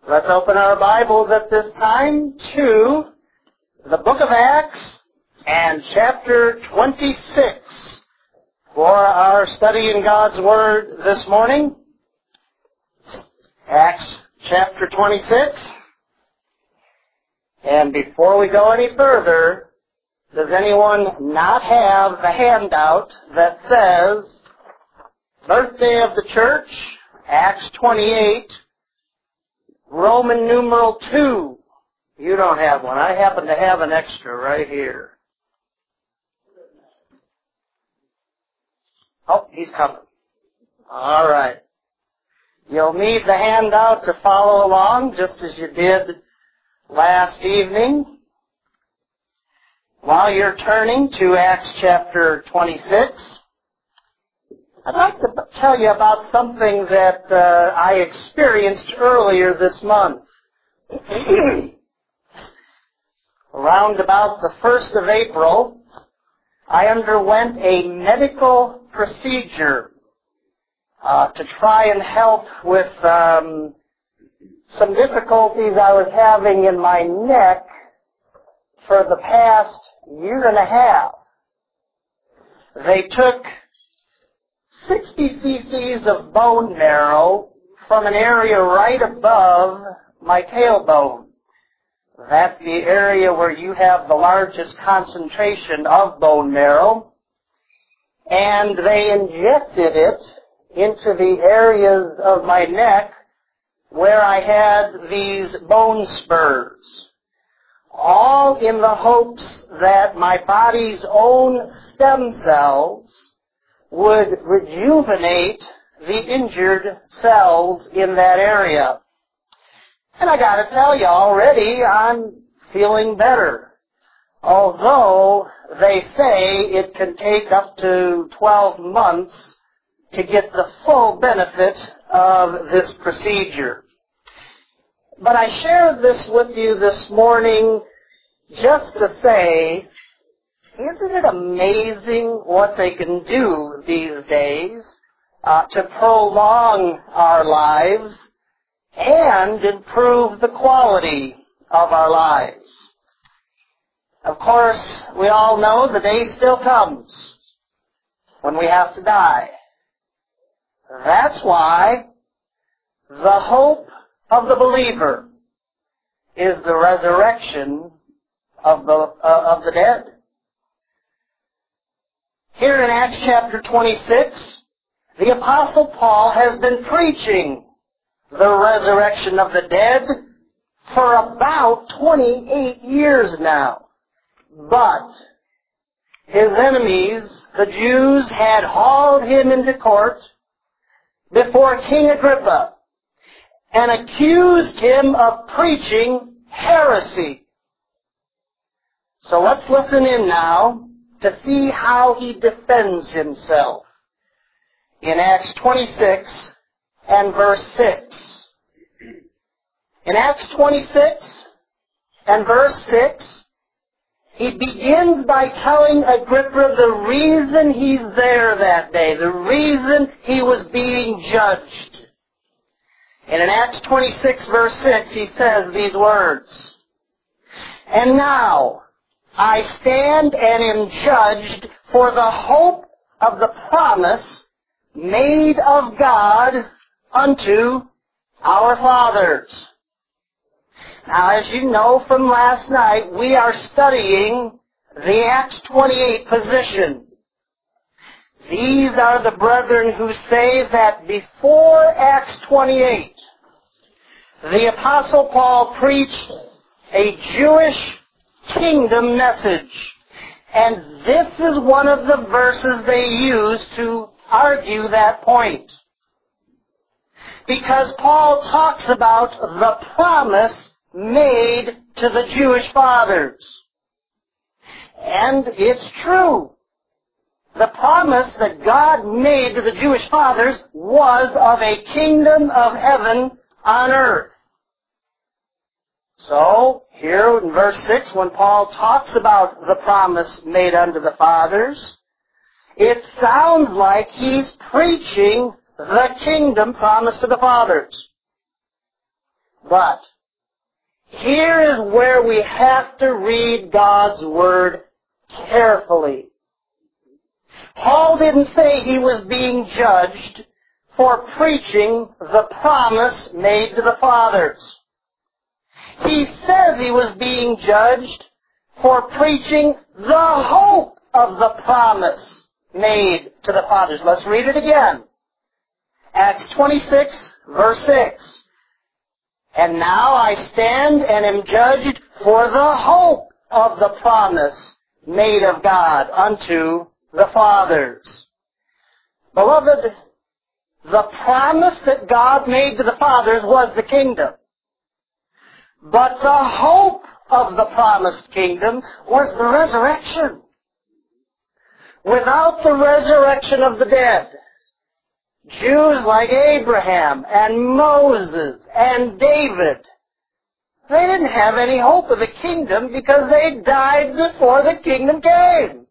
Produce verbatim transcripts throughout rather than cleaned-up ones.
Let's open our Bibles at this time to the book of Acts and chapter twenty-six for our study in God's Word this morning. Acts chapter twenty-six. And before we go any further, does anyone not have the handout that says Birthday of the Church, Acts twenty-eight, Roman numeral two? You don't have one. I happen to have an extra right here. Oh, he's coming. All right. You'll need the handout to follow along, just as you did last evening. While you're turning to Acts chapter twenty-six, I'd like to tell you about something that uh, I experienced earlier this month. Around about the first of April, I underwent a medical procedure uh, to try and help with um, some difficulties I was having in my neck for the past year and a half. They took sixty cc's of bone marrow from an area right above my tailbone. That's the area where you have the largest concentration of bone marrow. And they injected it into the areas of my neck where I had these bone spurs, all in the hopes that my body's own stem cells would rejuvenate the injured cells in that area. And I got to tell you, already I'm feeling better. Although they say it can take up to twelve months to get the full benefit of this procedure. But I shared this with you this morning just to say, isn't it amazing what they can do these days uh, to prolong our lives and improve the quality of our lives? Of course, we all know the day still comes when we have to die. That's why the hope of the believer is the resurrection of the uh, of the dead. Here in Acts chapter twenty-six, the Apostle Paul has been preaching the resurrection of the dead for about twenty-eight years now. But his enemies, the Jews, had hauled him into court before King Agrippa and accused him of preaching heresy. So let's listen in now to see how he defends himself in Acts twenty-six and verse six. In Acts twenty-six and verse six, he begins by telling Agrippa the reason he's there that day, the reason he was being judged. And in Acts twenty-six verse six, he says these words, "And now I stand and am judged for the hope of the promise made of God unto our fathers." Now, as you know from last night, we are studying the Acts twenty-eight position. These are the brethren who say that before Acts twenty-eight, the Apostle Paul preached a Jewish kingdom message. And this is one of the verses they use to argue that point. Because Paul talks about the promise made to the Jewish fathers. And it's true. The promise that God made to the Jewish fathers was of a kingdom of heaven on earth. So, here in verse six, when Paul talks about the promise made unto the fathers, it sounds like he's preaching the kingdom promised to the fathers. But here is where we have to read God's Word carefully. Paul didn't say he was being judged for preaching the promise made to the fathers. He says he was being judged for preaching the hope of the promise made to the fathers. Let's read it again. Acts twenty-six, verse six. And now I stand and am judged for the hope of the promise made of God unto the fathers. Beloved, the promise that God made to the fathers was the kingdom. But the hope of the promised kingdom was the resurrection. Without the resurrection of the dead, Jews like Abraham and Moses and David, they didn't have any hope of the kingdom because they died before the kingdom came.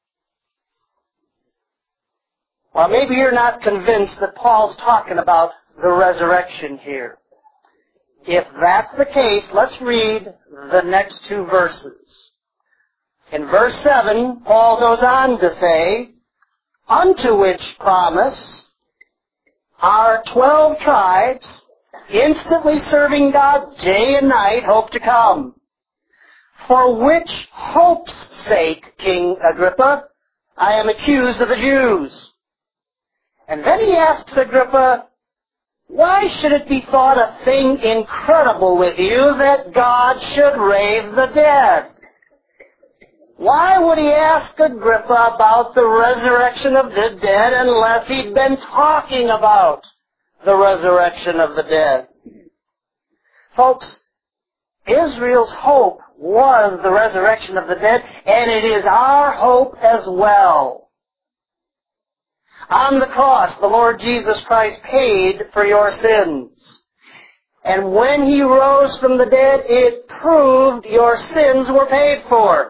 Well, maybe you're not convinced that Paul's talking about the resurrection here. If that's the case, let's read the next two verses. In verse seven, Paul goes on to say, unto which promise our twelve tribes, instantly serving God day and night, hope to come. For which hope's sake, King Agrippa, I am accused of the Jews. And then he asks Agrippa, why should it be thought a thing incredible with you that God should raise the dead? Why would he ask Agrippa about the resurrection of the dead unless he'd been talking about the resurrection of the dead? Folks, Israel's hope was the resurrection of the dead, and it is our hope as well. On the cross, the Lord Jesus Christ paid for your sins. And when He rose from the dead, it proved your sins were paid for.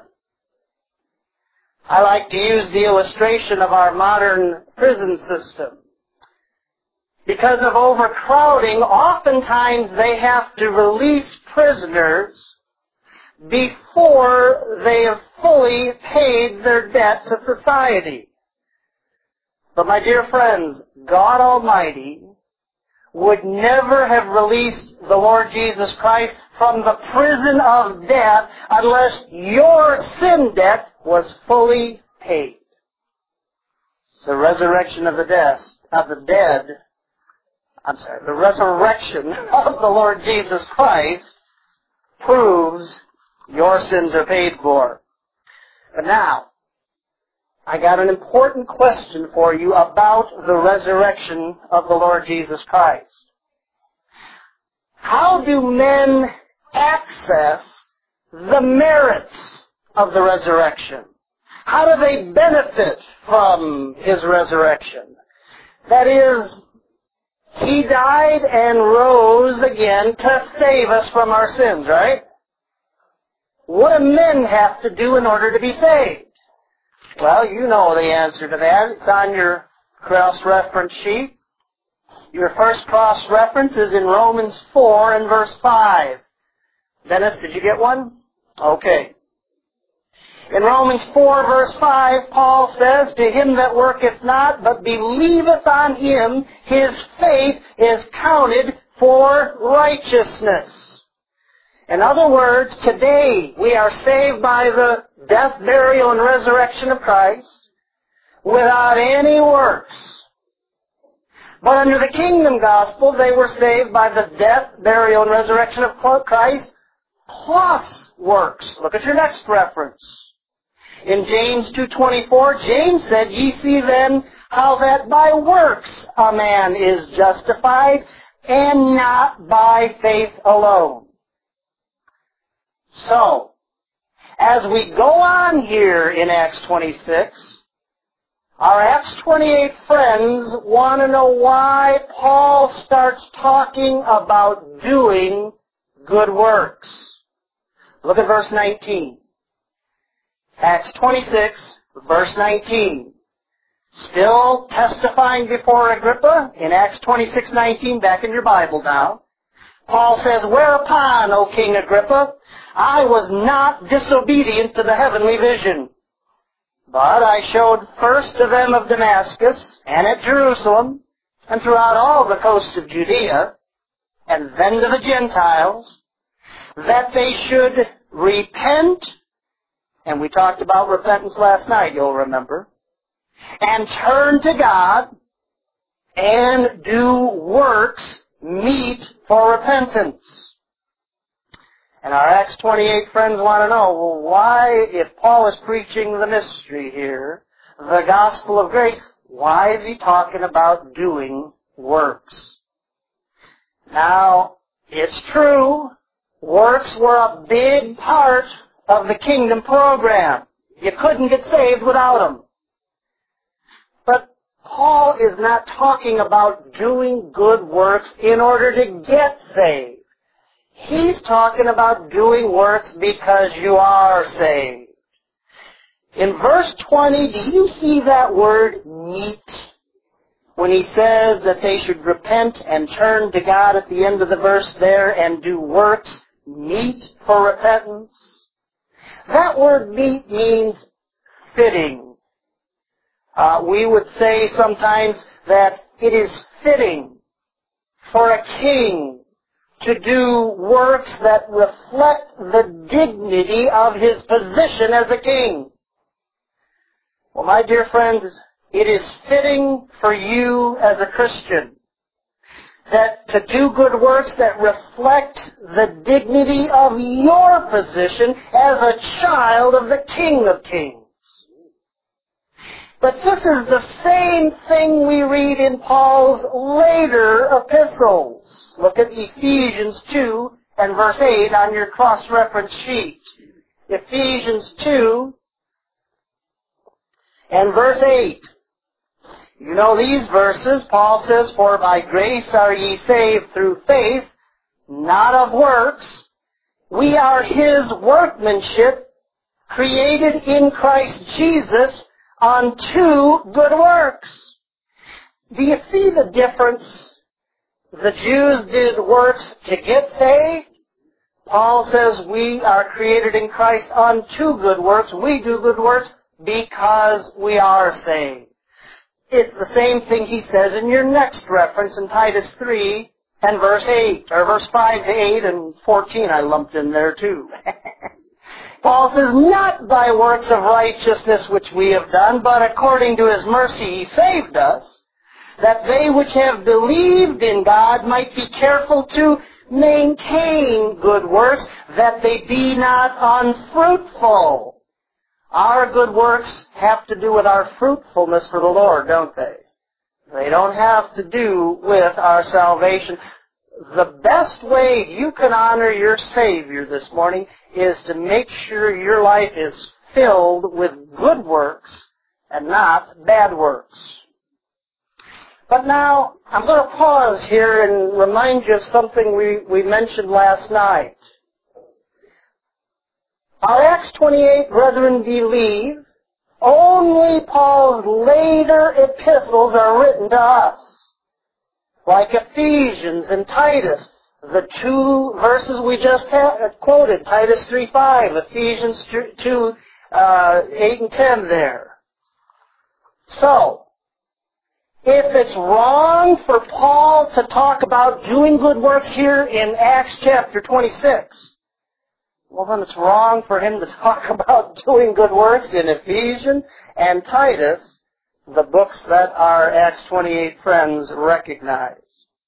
I like to use the illustration of our modern prison system. Because of overcrowding, oftentimes they have to release prisoners before they have fully paid their debt to society. But my dear friends, God Almighty would never have released the Lord Jesus Christ from the prison of death unless your sin debt was fully paid. The resurrection of the death, of the dead, I'm sorry, the resurrection of the Lord Jesus Christ proves your sins are paid for. But now, I got an important question for you about the resurrection of the Lord Jesus Christ. How do men access the merits of the resurrection? How do they benefit from His resurrection? That is, He died and rose again to save us from our sins, right? What do men have to do in order to be saved? Well, you know the answer to that. It's on your cross-reference sheet. Your first cross-reference is in Romans four and verse five. Dennis, did you get one? Okay. In Romans four, verse five, Paul says, to him that worketh not, but believeth on Him, his faith is counted for righteousness. In other words, today we are saved by the death, burial, and resurrection of Christ without any works. But under the kingdom gospel, they were saved by the death, burial, and resurrection of Christ plus works. Look at your next reference. In James two twenty-four, James said, ye see then how that by works a man is justified, and not by faith alone. So, as we go on here in Acts twenty-six, our Acts twenty-eight friends want to know why Paul starts talking about doing good works. Look at verse nineteen. Acts twenty-six, verse nineteen. Still testifying before Agrippa in Acts twenty-six nineteen, back in your Bible now. Paul says, "Whereupon, O King Agrippa, I was not disobedient to the heavenly vision. But I showed first to them of Damascus, and at Jerusalem, and throughout all the coast of Judea, and then to the Gentiles, that they should repent," and we talked about repentance last night, you'll remember, "and turn to God, and do works meet for repentance." And our Acts twenty-eight friends want to know, well, why, if Paul is preaching the mystery here, the gospel of grace, why is he talking about doing works? Now, it's true, works were a big part of the kingdom program. You couldn't get saved without them. But Paul is not talking about doing good works in order to get saved. He's talking about doing works because you are saved. In verse twenty, do you see that word meet? When he says that they should repent and turn to God at the end of the verse there and do works meet for repentance. That word meet means fitting. Uh, we would say sometimes that it is fitting for a king to do works that reflect the dignity of his position as a king. Well, my dear friends, it is fitting for you as a Christian that to do good works that reflect the dignity of your position as a child of the King of Kings. But this is the same thing we read in Paul's later epistles. Look at Ephesians two and verse eight on your cross-reference sheet. Ephesians two and verse eight. You know these verses. Paul says, "For by grace are ye saved through faith, not of works. We are His workmanship, created in Christ Jesus unto good works." Do you see the difference? The Jews did works to get saved. Paul says we are created in Christ unto good works. We do good works because we are saved. It's the same thing he says in your next reference in Titus three and verse eight, or verse five to eight and fourteen I lumped in there too. Paul says, "Not by works of righteousness which we have done, but according to His mercy He saved us, that they which have believed in God might be careful to maintain good works, that they be not unfruitful." Our good works have to do with our fruitfulness for the Lord, don't they? They don't have to do with our salvation. The best way you can honor your Savior this morning is to make sure your life is filled with good works and not bad works. But now, I'm going to pause here and remind you of something we, we mentioned last night. Our Acts twenty-eight brethren believe only Paul's later epistles are written to us. Like Ephesians and Titus, the two verses we just quoted, Titus three five, Ephesians two, uh, eight and ten there. So, if it's wrong for Paul to talk about doing good works here in Acts chapter twenty-six, well, then it's wrong for him to talk about doing good works in Ephesians and Titus, the books that our Acts twenty-eight friends recognize.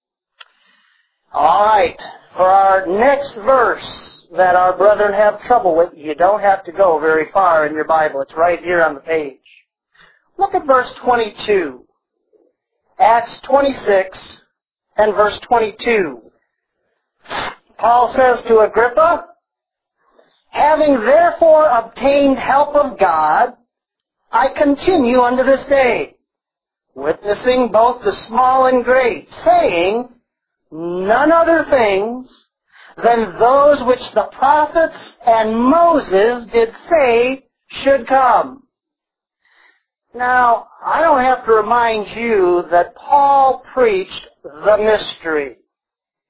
All right, for our next verse that our brethren have trouble with, you don't have to go very far in your Bible. It's right here on the page. Look at verse twenty-two. Acts twenty-six and verse twenty-two. Paul says to Agrippa, "Having therefore obtained help of God, I continue unto this day, witnessing both to small and great, saying none other things than those which the prophets and Moses did say should come." Now, I don't have to remind you that Paul preached the mystery.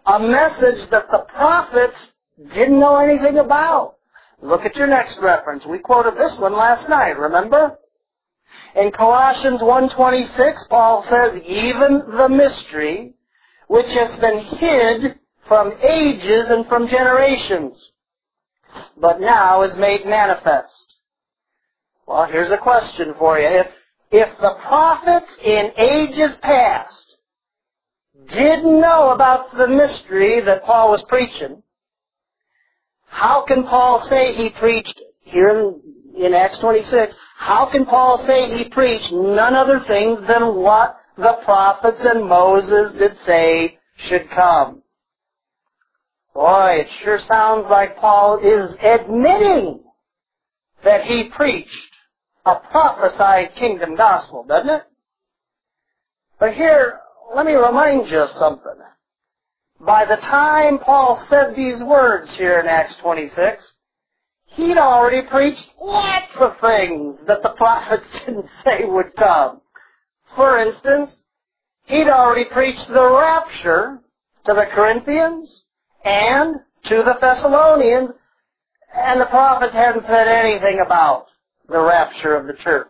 a message that the prophets didn't know anything about. Look at your next reference. We quoted this one last night, remember? In Colossians one twenty-six, Paul says, even the mystery which has been hid from ages and from generations, but now is made manifest. Well, here's a question for you. If, if the prophets in ages past didn't know about the mystery that Paul was preaching, how can Paul say he preached, here in, in Acts twenty-six, how can Paul say he preached none other things than what the prophets and Moses did say should come? Boy, it sure sounds like Paul is admitting that he preached a prophesied kingdom gospel, doesn't it? But here, let me remind you of something. By the time Paul said these words here in Acts twenty-six, he'd already preached lots of things that the prophets didn't say would come. For instance, he'd already preached the rapture to the Corinthians and to the Thessalonians, and the prophets hadn't said anything about the rapture of the church.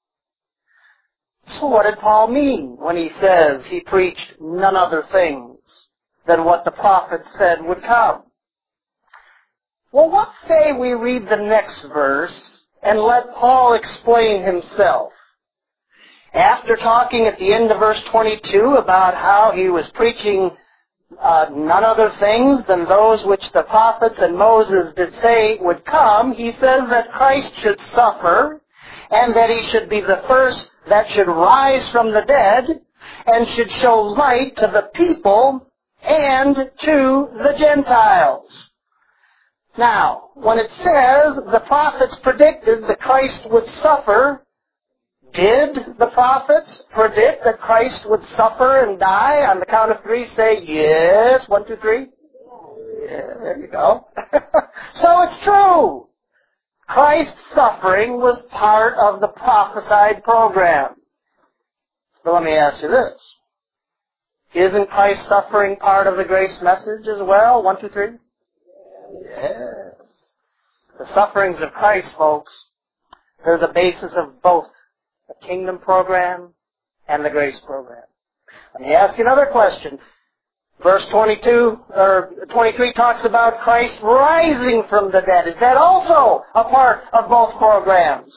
So what did Paul mean when he says he preached none other things than what the prophets said would come? Well, let's say we read the next verse and let Paul explain himself. After talking at the end of verse twenty-two about how he was preaching uh, none other things than those which the prophets and Moses did say would come, he says that Christ should suffer and that he should be the first that should rise from the dead and should show light to the people and to the Gentiles. Now, when it says the prophets predicted that Christ would suffer, did the prophets predict that Christ would suffer and die? On the count of three, say yes. One, two, three. Yeah, there you go. So it's true. Christ's suffering was part of the prophesied program. But let me ask you this. Isn't Christ's suffering part of the grace message as well? One, two, three. Yes. The sufferings of Christ, folks, they're the basis of both the kingdom program and the grace program. Let me ask you another question. Verse twenty-two, or twenty-three talks about Christ rising from the dead. Is that also a part of both programs?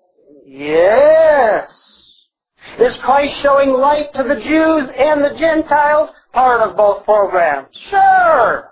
Yes. Is Christ showing light to the Jews and the Gentiles? Part of both programs. Sure.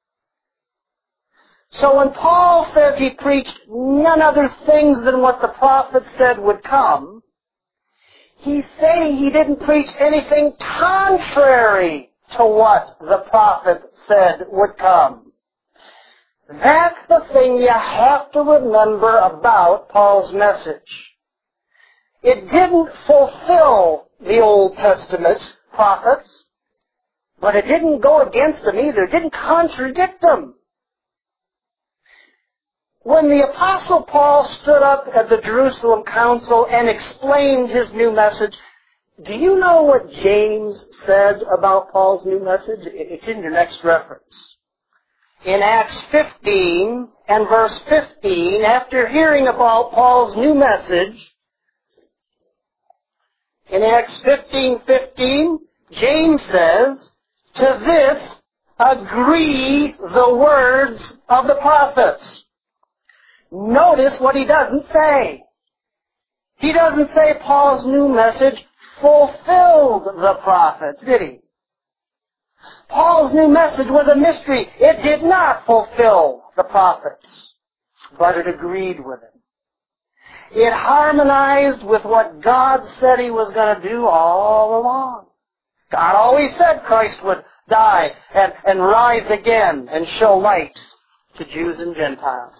So when Paul says he preached none other things than what the prophets said would come, he's saying he didn't preach anything contrary to what the prophets said would come. That's the thing you have to remember about Paul's message. It didn't fulfill the Old Testament prophets, but it didn't go against them either. It didn't contradict them. When the Apostle Paul stood up at the Jerusalem Council and explained his new message, do you know what James said about Paul's new message? It's in your next reference. In Acts fifteen and verse fifteen, after hearing about Paul's new message, in Acts fifteen fifteen, James says, to this agree the words of the prophets. Notice what he doesn't say. He doesn't say Paul's new message fulfilled the prophets, did he? Paul's new message was a mystery. It did not fulfill the prophets, but it agreed with him. It harmonized with what God said he was going to do all along. God always said Christ would die and, and rise again and show light to Jews and Gentiles.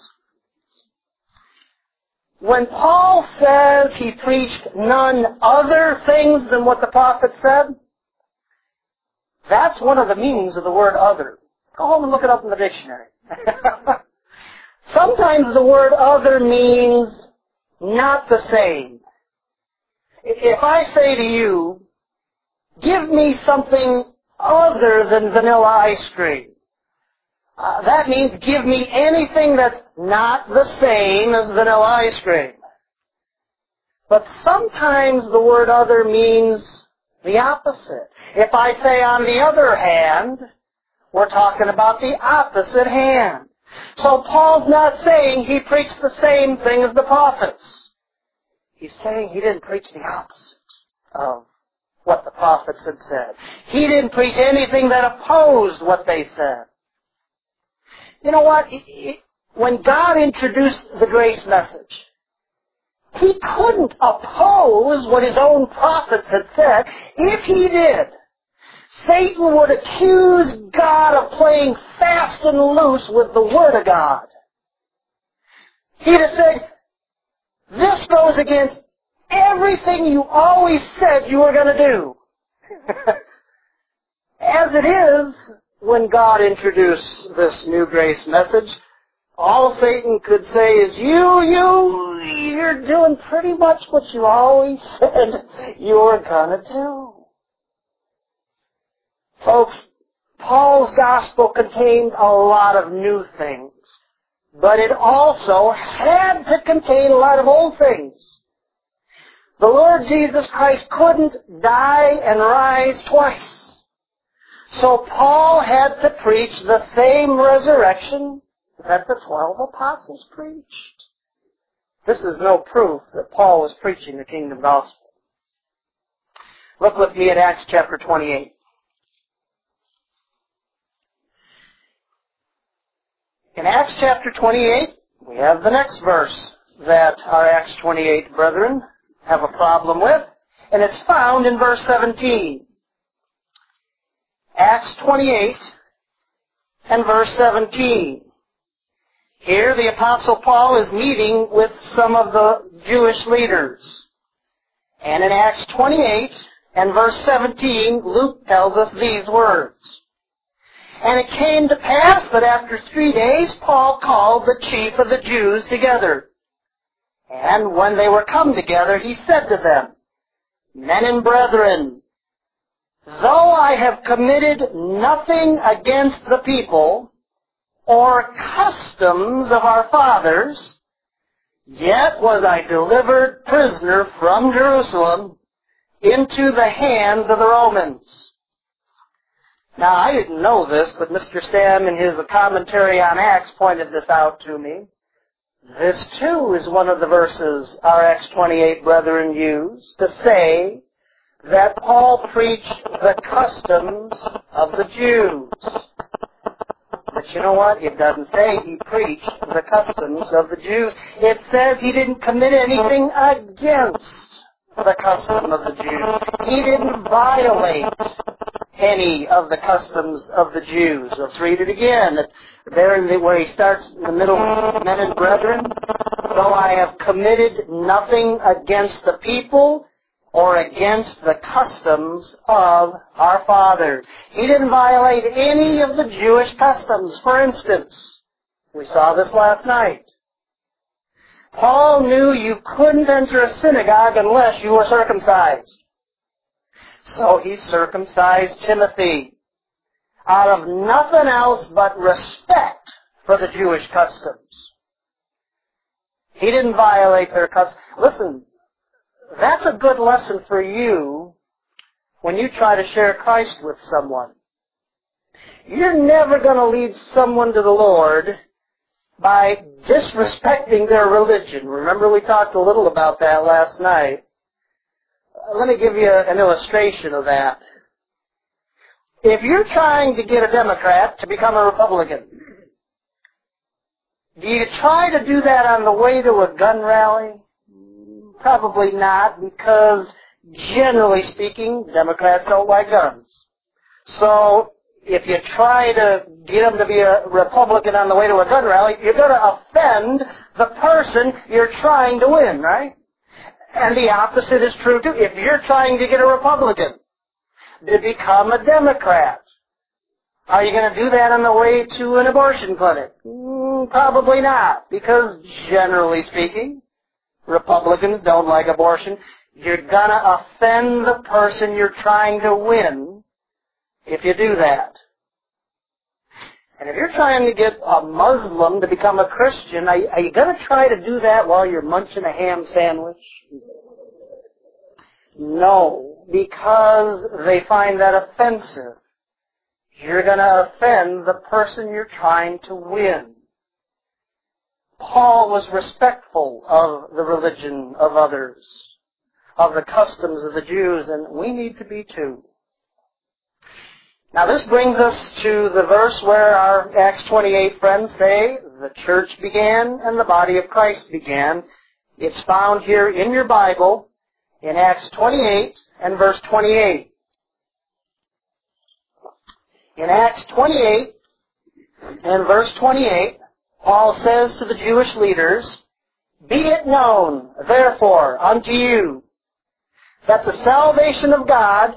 When Paul says he preached none other things than what the prophet said, that's one of the meanings of the word other. Go home and look it up in the dictionary. Sometimes the word other means not the same. If I say to you, give me something other than vanilla ice cream. Uh, that means give me anything that's not the same as vanilla ice cream. But sometimes the word other means the opposite. If I say on the other hand, we're talking about the opposite hand. So Paul's not saying he preached the same thing as the prophets. He's saying he didn't preach the opposite of what the prophets had said. He didn't preach anything that opposed what they said. You know what? When God introduced the grace message, He couldn't oppose what His own prophets had said. If He did, Satan would accuse God of playing fast and loose with the Word of God. He'd have said, this goes against everything you always said you were going to do. As it is, when God introduced this new grace message, all Satan could say is, you, you, you're doing pretty much what you always said you were going to do. Folks, Paul's gospel contained a lot of new things, but it also had to contain a lot of old things. The Lord Jesus Christ couldn't die and rise twice. So Paul had to preach the same resurrection that the twelve apostles preached. This is no proof that Paul was preaching the kingdom gospel. Look with me at Acts chapter twenty-eight. In Acts chapter twenty-eight, we have the next verse that our Acts twenty-eight brethren have a problem with, and it's found in verse seventeen. Acts twenty-eight and verse seventeen. Here the Apostle Paul is meeting with some of the Jewish leaders. And in Acts twenty-eight and verse seventeen, Luke tells us these words. And it came to pass that after three days Paul called the chief of the Jews together. And when they were come together, he said to them, Men and brethren, though I have committed nothing against the people or customs of our fathers, yet was I delivered prisoner from Jerusalem into the hands of the Romans. Now, I didn't know this, but Mister Stam, in his commentary on Acts, pointed this out to me. This, too, is one of the verses our Acts twenty-eight brethren use to say that Paul preached the customs of the Jews. But you know what? It doesn't say he preached the customs of the Jews. It says he didn't commit anything against the custom of the Jews. He didn't violate any of the customs of the Jews. Let's read it again. There in the, where he starts in the middle, men and brethren, though I have committed nothing against the people or against the customs of our fathers. He didn't violate any of the Jewish customs. For instance, we saw this last night. Paul knew you couldn't enter a synagogue unless you were circumcised. So he circumcised Timothy out of nothing else but respect for the Jewish customs. He didn't violate their customs. Listen, that's a good lesson for you when you try to share Christ with someone. You're never going to lead someone to the Lord by disrespecting their religion. Remember, we talked a little about that last night. Let me give you an illustration of that. If you're trying to get a Democrat to become a Republican, do you try to do that on the way to a gun rally? Probably not, because generally speaking, Democrats don't like guns. So if you try to get them to be a Republican on the way to a gun rally, you're going to offend the person you're trying to win, right? And the opposite is true too. If you're trying to get a Republican to become a Democrat, are you going to do that on the way to an abortion clinic? Mm, probably not, because generally speaking, Republicans don't like abortion. You're going to offend the person you're trying to win if you do that. And if you're trying to get a Muslim to become a Christian, are, are you going to try to do that while you're munching a ham sandwich? No, because they find that offensive. You're going to offend the person you're trying to win. Paul was respectful of the religion of others, of the customs of the Jews, and we need to be too. Now this brings us to the verse where our Acts twenty-eight friends say, the church began and the body of Christ began. It's found here in your Bible in Acts twenty-eight and verse twenty-eight. In Acts twenty-eight and verse twenty-eight, Paul says to the Jewish leaders, "Be it known, therefore, unto you, that the salvation of God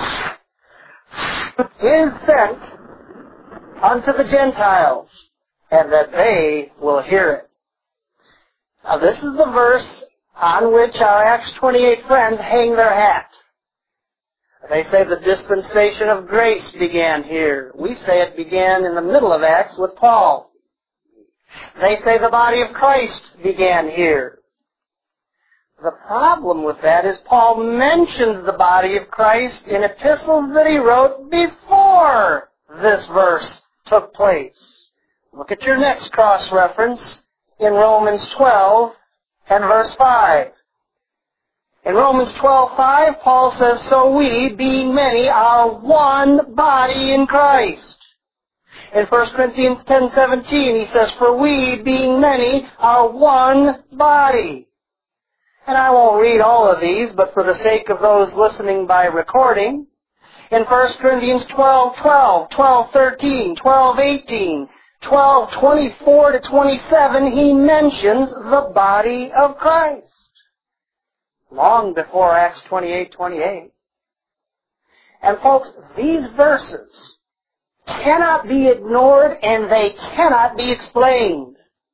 is sent unto the Gentiles, and that they will hear it." Now this is the verse on which our Acts twenty-eight friends hang their hat. They say the dispensation of grace began here. We say it began in the middle of Acts with Paul. They say the body of Christ began here. The problem with that is Paul mentions the body of Christ in epistles that he wrote before this verse took place. Look at your next cross-reference in Romans twelve and verse five. In Romans twelve five, Paul says, "So we, being many, are one body in Christ." In First Corinthians ten seventeen, he says, "For we, being many, are one body." And I won't read all of these, but for the sake of those listening by recording, in First Corinthians twelve twelve, twelve thirteen, twelve eighteen, twelve twenty-four to twenty-seven, he mentions the body of Christ. Long before Acts twenty-eight twenty-eight. And folks, these verses cannot be ignored and they cannot be explained.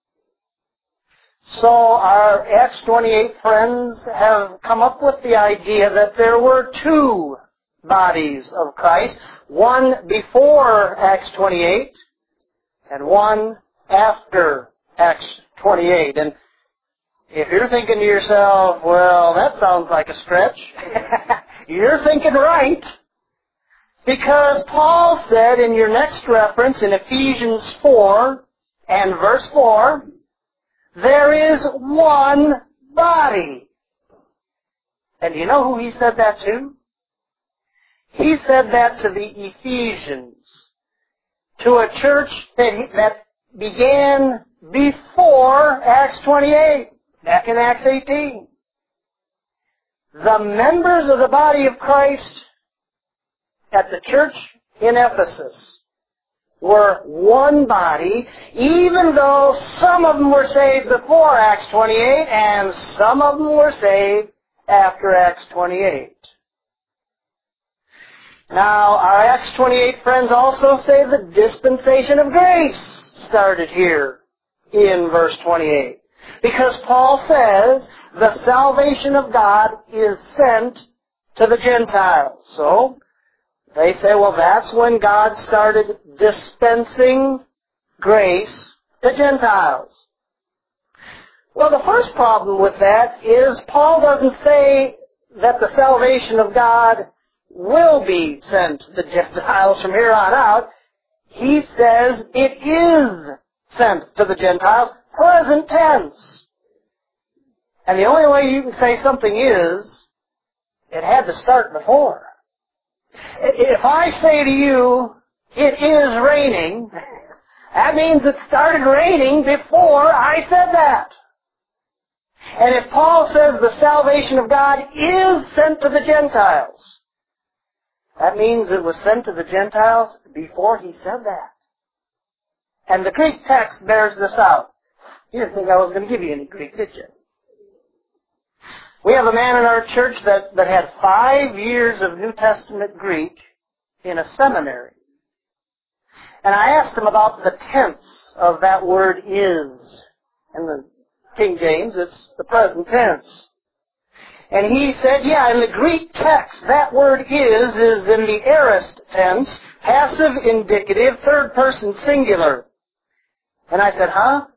So our Acts twenty-eight friends have come up with the idea that there were two bodies of Christ, one before Acts twenty-eight and one after Acts twenty-eight. And if you're thinking to yourself, well, that sounds like a stretch, you're thinking right. Because Paul said in your next reference in Ephesians four and verse four, there is one body. And you know who he said that to? He said that to the Ephesians, to a church that, he, that began before Acts twenty-eight, back in Acts eighteen. The members of the body of Christ at the church in Ephesus were one body, even though some of them were saved before Acts twenty-eight and some of them were saved after Acts twenty-eight. Now, our Acts twenty-eight friends also say the dispensation of grace started here in verse twenty-eight. Because Paul says the salvation of God is sent to the Gentiles. So, they say, well, that's when God started dispensing grace to Gentiles. Well, the first problem with that is Paul doesn't say that the salvation of God will be sent to the Gentiles from here on out. He says it is sent to the Gentiles, present tense. And the only way you can say something is, it had to start before. If I say to you, it is raining, that means it started raining before I said that. And if Paul says the salvation of God is sent to the Gentiles, that means it was sent to the Gentiles before he said that. And the Greek text bears this out. You didn't think I was going to give you any Greek, did you? We have a man in our church that, that had five years of New Testament Greek in a seminary. And I asked him about the tense of that word is. In the King James, it's the present tense. And he said, yeah, in the Greek text, that word is, is in the aorist tense, passive indicative, third person singular. And I said, huh?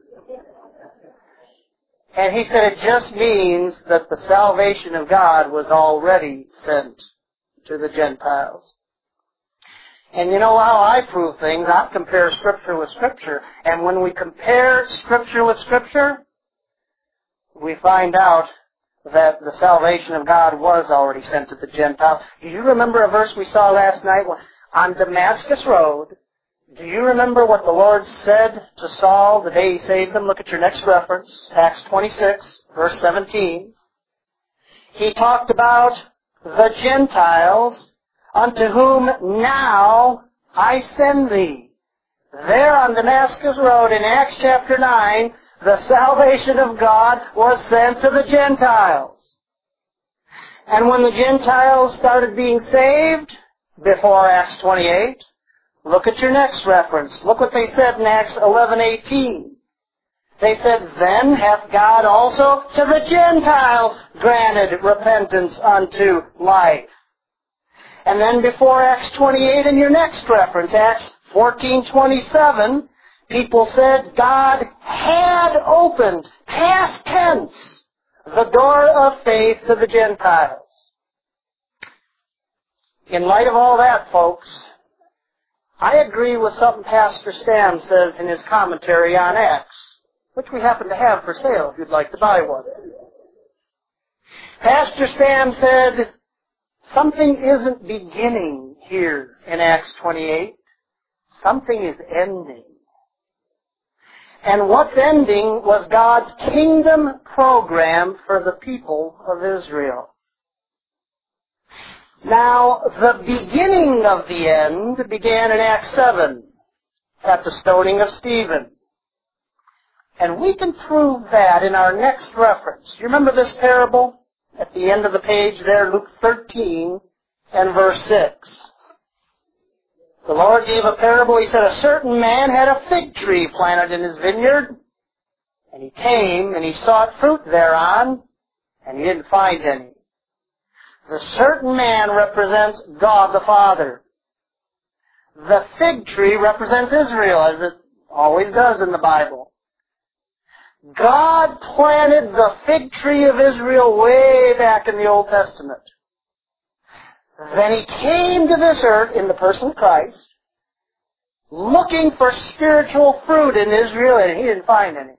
And he said, it just means that the salvation of God was already sent to the Gentiles. And you know how I prove things? I compare Scripture with Scripture. And when we compare Scripture with Scripture, we find out that the salvation of God was already sent to the Gentiles. Do you remember a verse we saw last night? On Damascus Road, do you remember what the Lord said to Saul the day He saved him? Look at your next reference, Acts twenty-six, verse seventeen. He talked about the Gentiles, unto whom now I send thee. There on Damascus Road in Acts chapter nine, the salvation of God was sent to the Gentiles. And when the Gentiles started being saved, before Acts twenty-eight, look at your next reference. Look what they said in Acts eleven eighteen. They said, then hath God also to the Gentiles granted repentance unto life. And then before Acts twenty-eight in your next reference, Acts fourteen twenty-seven, people said God had opened, past tense, the door of faith to the Gentiles. In light of all that, folks, I agree with something Pastor Stam says in his commentary on Acts, which we happen to have for sale if you'd like to buy one. Pastor Stam said, something isn't beginning here in Acts twenty-eight. Something is ending. And what's ending was God's kingdom program for the people of Israel. Now, the beginning of the end began in Acts seven, at the stoning of Stephen. And we can prove that in our next reference. You remember this parable? At the end of the page there, Luke thirteen and verse six. The Lord gave a parable. He said, a certain man had a fig tree planted in his vineyard, and he came and he sought fruit thereon, and he didn't find any. The certain man represents God the Father. The fig tree represents Israel, as it always does in the Bible. God planted the fig tree of Israel way back in the Old Testament. Then He came to this earth in the person of Christ, looking for spiritual fruit in Israel, and He didn't find any.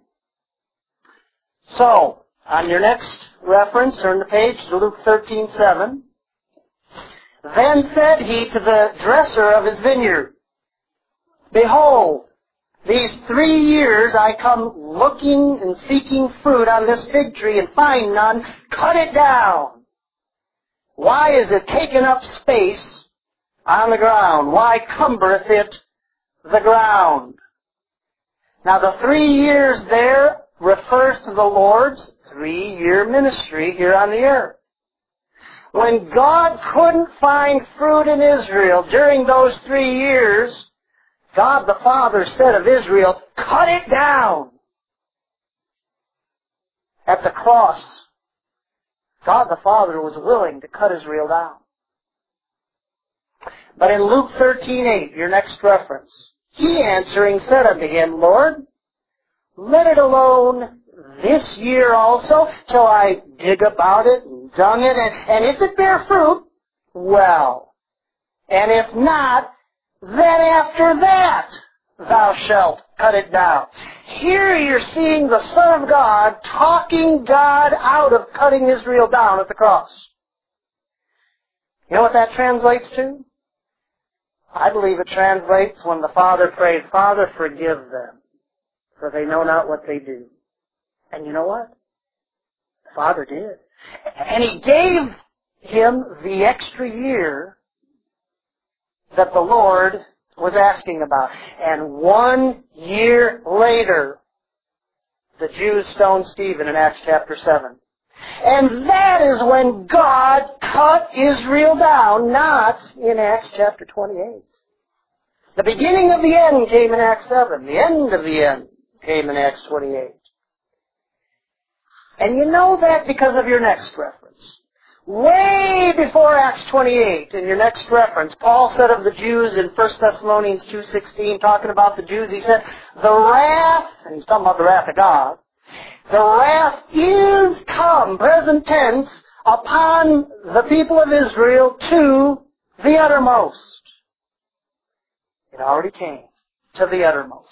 So, on your next reference, turn the page to Luke thirteen seven. Then said he to the dresser of his vineyard, behold, these three years I come looking and seeking fruit on this fig tree and find none. Cut it down. Why is it taking up space on the ground? Why cumbereth it the ground? Now the three years there refers to the Lord's three-year ministry here on the earth. When God couldn't find fruit in Israel during those three years, God the Father said of Israel, cut it down. At the cross, God the Father was willing to cut Israel down. But in Luke thirteen eight, your next reference, He answering said unto him, Lord, let it alone this year also, till I dig about it and dung it, and, and if it bear fruit, well. And if not, then after that thou shalt cut it down. Here you're seeing the Son of God talking God out of cutting Israel down at the cross. You know what that translates to? I believe it translates when the Father prayed, Father, forgive them, for they know not what they do. And you know what? The Father did. And He gave him the extra year that the Lord was asking about. And one year later, the Jews stoned Stephen in Acts chapter seven. And that is when God cut Israel down, not in Acts chapter twenty-eight. The beginning of the end came in Acts seven. The end of the end came in Acts twenty-eight. And you know that because of your next reference. Way before Acts twenty-eight, in your next reference, Paul said of the Jews in First Thessalonians two sixteen, talking about the Jews, he said, the wrath, and he's talking about the wrath of God, the wrath is come, present tense, upon the people of Israel to the uttermost. It already came to the uttermost.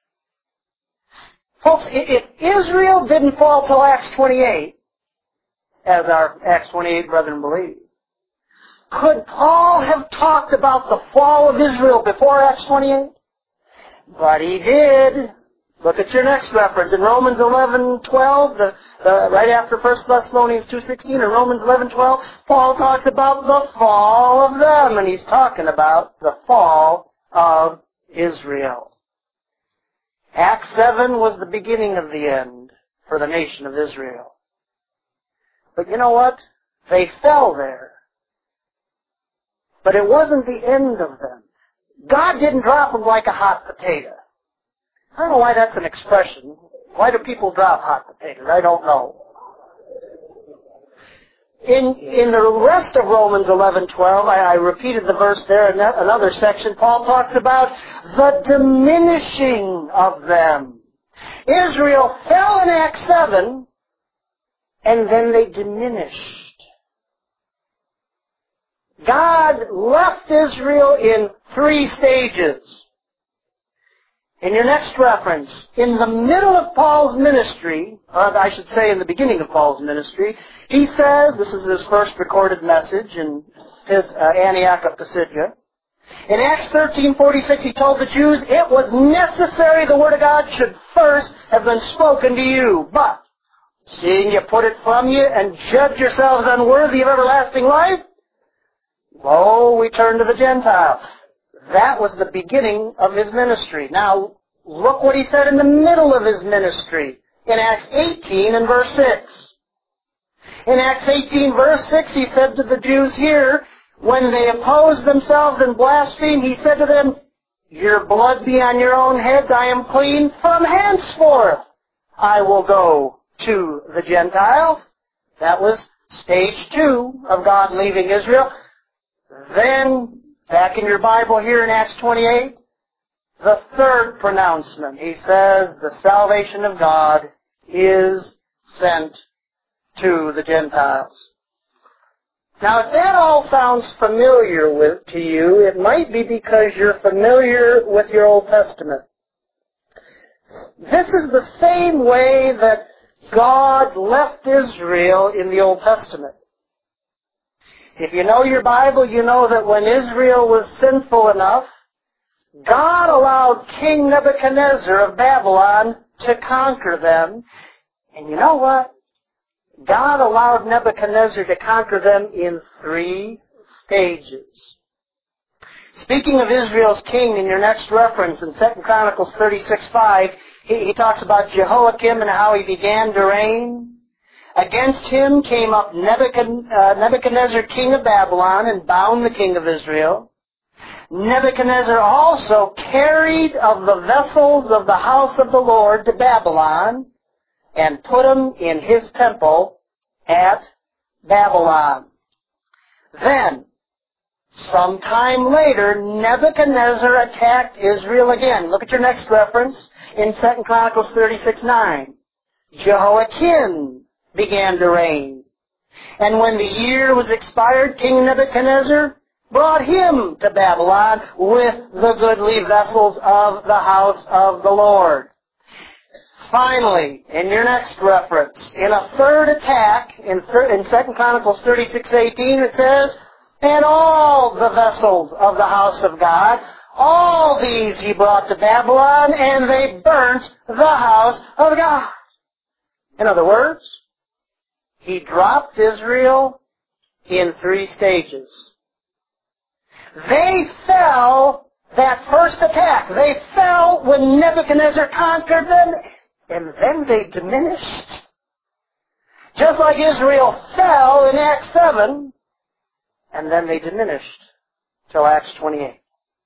Folks, if Israel didn't fall till Acts twenty-eight, as our Acts twenty-eight brethren believe, could Paul have talked about the fall of Israel before Acts twenty-eight? But he did. Look at your next reference. In Romans eleven twelve, the, the, right after First Thessalonians two sixteen, in Romans eleven twelve, Paul talks about the fall of them, and he's talking about the fall of Israel. Acts seven was the beginning of the end for the nation of Israel. But you know what? They fell there. But it wasn't the end of them. God didn't drop them like a hot potato. I don't know why that's an expression. Why do people drop hot potatoes? I don't know. In in the rest of Romans eleven twelve, I, I repeated the verse there in that, another section, Paul talks about the diminishing of them. Israel fell in Acts seven, and then they diminished. God left Israel in three stages. In your next reference, in the middle of Paul's ministry, or I should say in the beginning of Paul's ministry, he says, this is his first recorded message in his uh, Antioch of Pisidia. In Acts thirteen forty-six, he told the Jews, it was necessary the Word of God should first have been spoken to you. But, seeing you put it from you and judge yourselves unworthy of everlasting life, lo, we turn to the Gentiles. That was the beginning of his ministry. Now, look what he said in the middle of his ministry in Acts eighteen and verse six. In Acts eighteen verse six, he said to the Jews here, when they opposed themselves and blasphemed, he said to them, your blood be on your own heads, I am clean. From henceforth I will go to the Gentiles. That was stage two of God leaving Israel. Then, back in your Bible here in Acts twenty-eight, the third pronouncement. He says, the salvation of God is sent to the Gentiles. Now, if that all sounds familiar with to you, it might be because you're familiar with your Old Testament. This is the same way that God left Israel in the Old Testament. If you know your Bible, you know that when Israel was sinful enough, God allowed King Nebuchadnezzar of Babylon to conquer them. And you know what? God allowed Nebuchadnezzar to conquer them in three stages. Speaking of Israel's king, in your next reference, in Second Chronicles thirty-six five, he, he talks about Jehoiakim and how he began to reign. Against him came up Nebuchadnezzar, king of Babylon, and bound the king of Israel. Nebuchadnezzar also carried of the vessels of the house of the Lord to Babylon and put them in his temple at Babylon. Then, sometime later, Nebuchadnezzar attacked Israel again. Look at your next reference in Second Chronicles thirty-six nine. Jehoiakim began to reign. And when the year was expired, King Nebuchadnezzar brought him to Babylon with the goodly vessels of the house of the Lord. Finally, in your next reference, in a third attack, in, thir- in Second Chronicles thirty-six eighteen, it says, and all the vessels of the house of God, all these he brought to Babylon, and they burnt the house of God. In other words, he dropped Israel in three stages. They fell that first attack. They fell when Nebuchadnezzar conquered them, and then they diminished. Just like Israel fell in Acts seven, and then they diminished till Acts twenty-eight.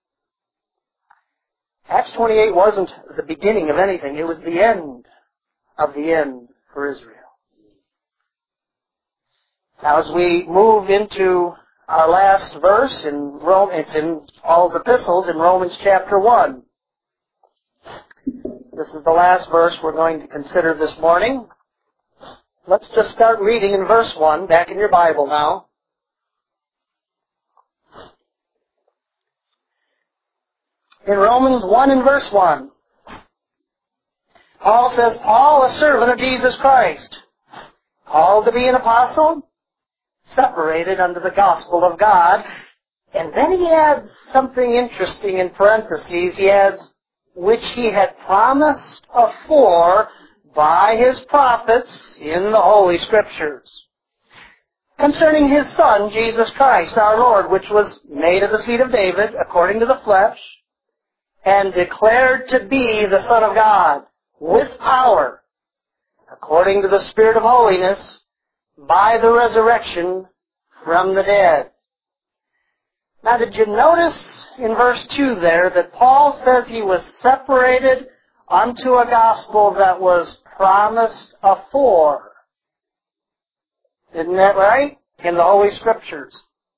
Acts twenty-eight wasn't the beginning of anything. It was the end of the end for Israel. Now as we move into our last verse in Rome, it's in Paul's epistles in Romans chapter one. This is the last verse we're going to consider this morning. Let's just start reading in verse one, back in your Bible now. In Romans one and verse one, Paul says, Paul, a servant of Jesus Christ, called to be an apostle, separated unto the gospel of God. And then he adds something interesting in parentheses. He adds, which he had promised afore by his prophets in the Holy Scriptures, concerning his Son, Jesus Christ, our Lord, which was made of the seed of David, according to the flesh, and declared to be the Son of God, with power, according to the Spirit of holiness, by the resurrection from the dead. Now, did you notice in verse two there that Paul says he was separated unto a gospel that was promised afore? Isn't that right? In the Holy Scriptures.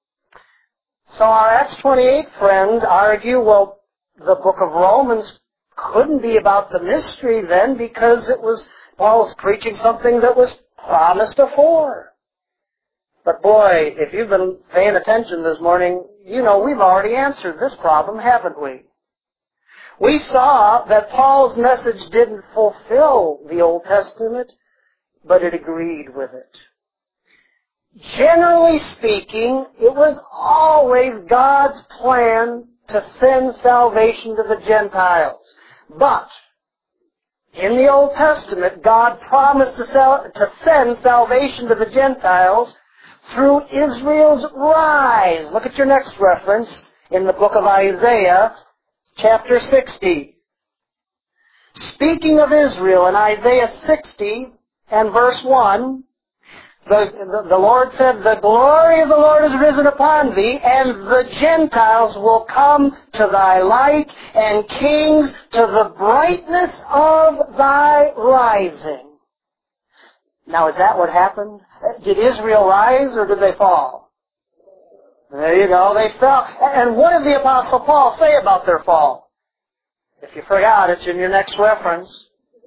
So our Acts twenty-eight friends argue, well, the book of Romans couldn't be about the mystery then, because it was Paul's preaching something that was promised afore. But boy, if you've been paying attention this morning, you know we've already answered this problem, haven't we? We saw that Paul's message didn't fulfill the Old Testament, but it agreed with it. Generally speaking, it was always God's plan to send salvation to the Gentiles. But in the Old Testament, God promised to, sell, to send salvation to the Gentiles through Israel's rise. Look at your next reference in the book of Isaiah, chapter sixty. Speaking of Israel in Isaiah sixty and verse one, the, the, the Lord said, the glory of the Lord is risen upon thee, and the Gentiles will come to thy light, and kings to the brightness of thy rising. Now, is that what happened? Did Israel rise or did they fall? There you go, they fell. And what did the Apostle Paul say about their fall? If you forgot, it's in your next reference.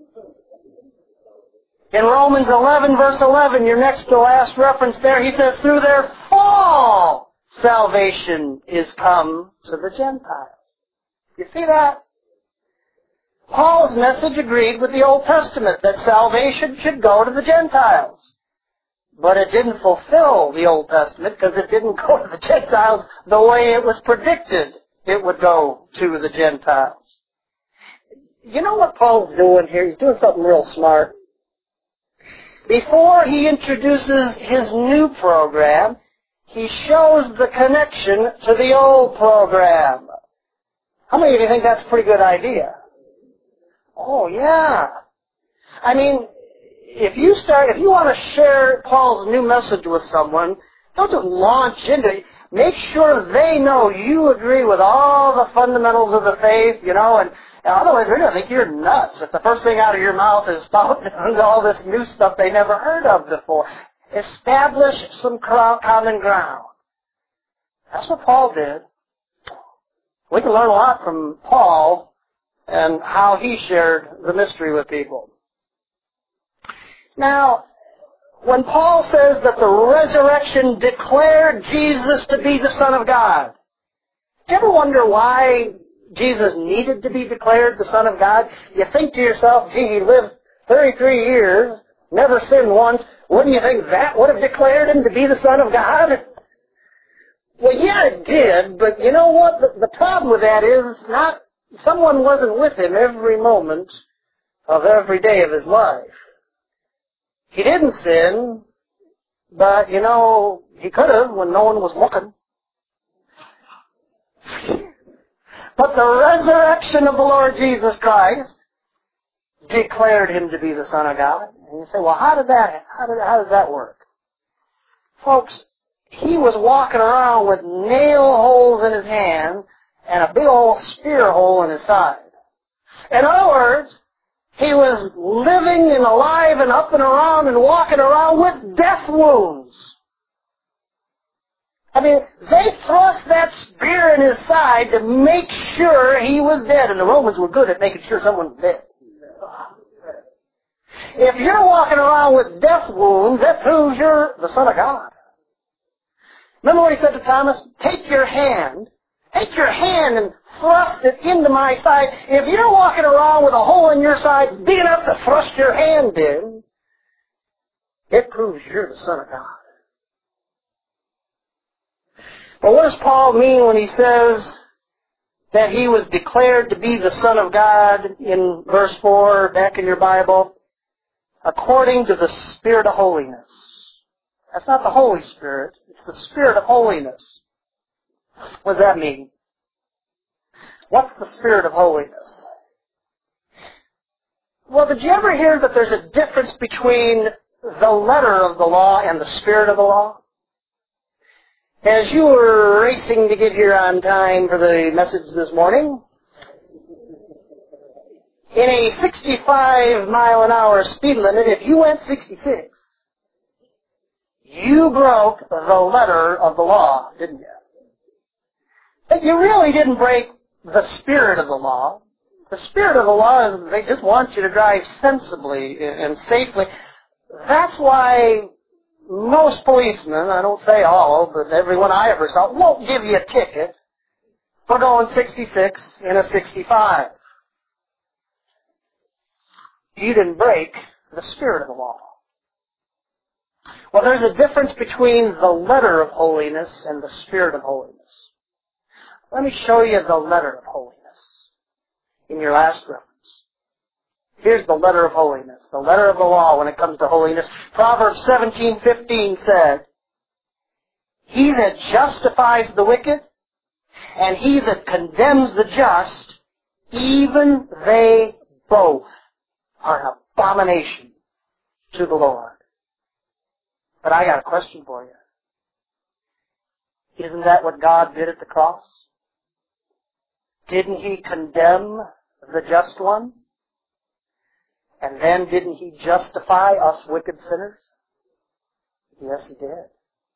In Romans eleven, verse eleven, your next to last reference there, he says, through their fall, salvation is come to the Gentiles. You see that? Paul's message agreed with the Old Testament that salvation should go to the Gentiles. But it didn't fulfill the Old Testament because it didn't go to the Gentiles the way it was predicted it would go to the Gentiles. You know what Paul's doing here? He's doing something real smart. Before he introduces his new program, he shows the connection to the old program. How many of you think that's a pretty good idea? Oh, yeah. I mean, if you start, if you want to share Paul's new message with someone, don't just launch into it. Make sure they know you agree with all the fundamentals of the faith, you know, and otherwise they're going to think you're nuts if the first thing out of your mouth is spouting all this new stuff they never heard of before. Establish some common ground. That's what Paul did. We can learn a lot from Paul and how he shared the mystery with people. Now, when Paul says that the resurrection declared Jesus to be the Son of God, do you ever wonder why Jesus needed to be declared the Son of God? You think to yourself, gee, he lived thirty-three years, never sinned once. Wouldn't you think that would have declared him to be the Son of God? Well, yeah, it did, but you know what? The, the problem with that is not someone wasn't with him every moment of every day of his life. He didn't sin, but, you know, he could have when no one was looking. But the resurrection of the Lord Jesus Christ declared him to be the Son of God. And you say, well, how did that, how did, how did that work? Folks, he was walking around with nail holes in his hand and a big old spear hole in his side. In other words, he was living and alive and up and around and walking around with death wounds. I mean, they thrust that spear in his side to make sure he was dead. And the Romans were good at making sure someone was dead. If you're walking around with death wounds, that proves you're the Son of God. Remember what he said to Thomas? Take your hand. Take your hand and thrust it into my side. If you're walking around with a hole in your side big enough to thrust your hand in, it proves you're the Son of God. But what does Paul mean when he says that he was declared to be the Son of God in verse four, back in your Bible? According to the Spirit of holiness. That's not the Holy Spirit. It's the Spirit of holiness. What does that mean? What's the Spirit of holiness? Well, did you ever hear that there's a difference between the letter of the law and the Spirit of the law? As you were racing to get here on time for the message this morning, in a sixty-five mile an hour speed limit, if you went sixty-six, you broke the letter of the law, didn't you? But you really didn't break the spirit of the law. The spirit of the law is they just want you to drive sensibly and safely. That's why most policemen, I don't say all, but everyone I ever saw, won't give you a ticket for going sixty-six in a sixty-five. You didn't break the spirit of the law. Well, there's a difference between the letter of holiness and the spirit of holiness. Let me show you the letter of holiness in your last reference. Here's the letter of holiness, the letter of the law when it comes to holiness. Proverbs seventeen fifteen said, He that justifies the wicked and he that condemns the just, even they both are an abomination to the Lord. But I got a question for you. Isn't that what God did at the cross? Didn't He condemn the just one? And then didn't He justify us wicked sinners? Yes, He did.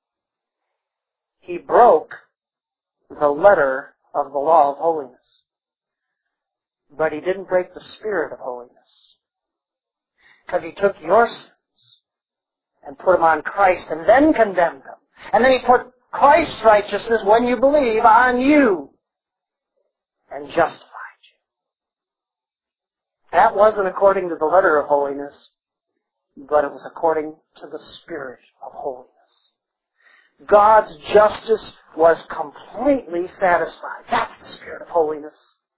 He broke the letter of the law of holiness. But He didn't break the spirit of holiness. Because He took your sins and put them on Christ and then condemned them. And then He put Christ's righteousness, when you believe, on you and justified you. That wasn't according to the letter of holiness, but it was according to the spirit of holiness. God's justice was completely satisfied. That's the spirit of holiness.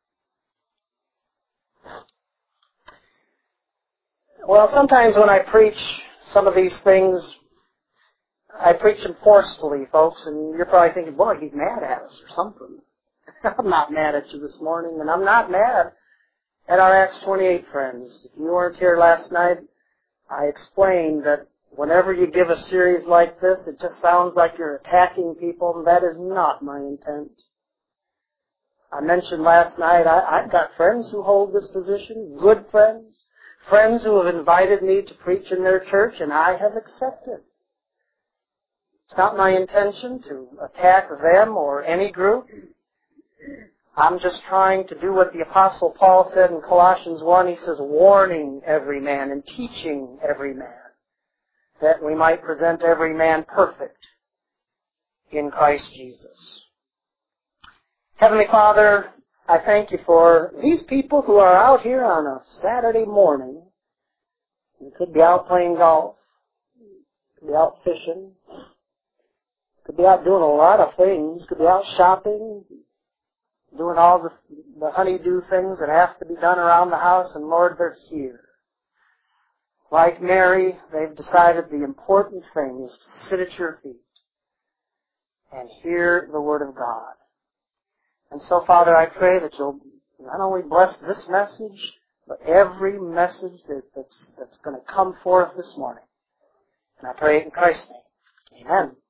Well, sometimes when I preach some of these things, I preach them forcefully, folks, and you're probably thinking, boy, he's mad at us or something. I'm not mad at you this morning, and I'm not mad at our Acts twenty-eight friends. If you weren't here last night, I explained that whenever you give a series like this, it just sounds like you're attacking people, and that is not my intent. I mentioned last night, I, I've got friends who hold this position, good friends, friends who have invited me to preach in their church, and I have accepted. It's not my intention to attack them or any group. I'm just trying to do what the Apostle Paul said in Colossians one. He says, warning every man and teaching every man, that we might present every man perfect in Christ Jesus. Heavenly Father, I thank You for these people who are out here on a Saturday morning. You could be out playing golf, could be out fishing, could be out doing a lot of things, could be out shopping, doing all the, the honeydew things that have to be done around the house, and Lord, they're here. Like Mary, they've decided the important thing is to sit at Your feet and hear the Word of God. And so, Father, I pray that You'll not only bless this message, but every message that, that's, that's going to come forth this morning. And I pray it in Christ's name. Amen.